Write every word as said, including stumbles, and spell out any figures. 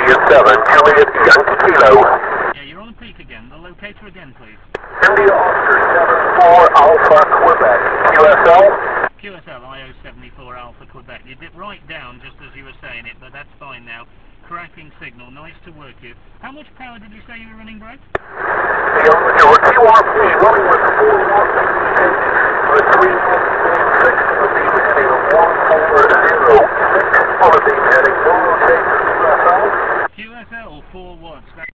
Juliet seven, Juliet Yankee Kilo. Yeah, you're on the peak again. The locator again, please. India Oscar seven four Alpha Quebec, Q S L. Q S L I O seventy-four Alpha Quebec. You did right down just as you were saying it, but that's fine now. Cracking signal, nice to work with. How much power did you say you were running, Brad? Your, your Q R P running with four one engine with three point six with the heading one four zero six, with the heading one six Q S L. Q S L four watts.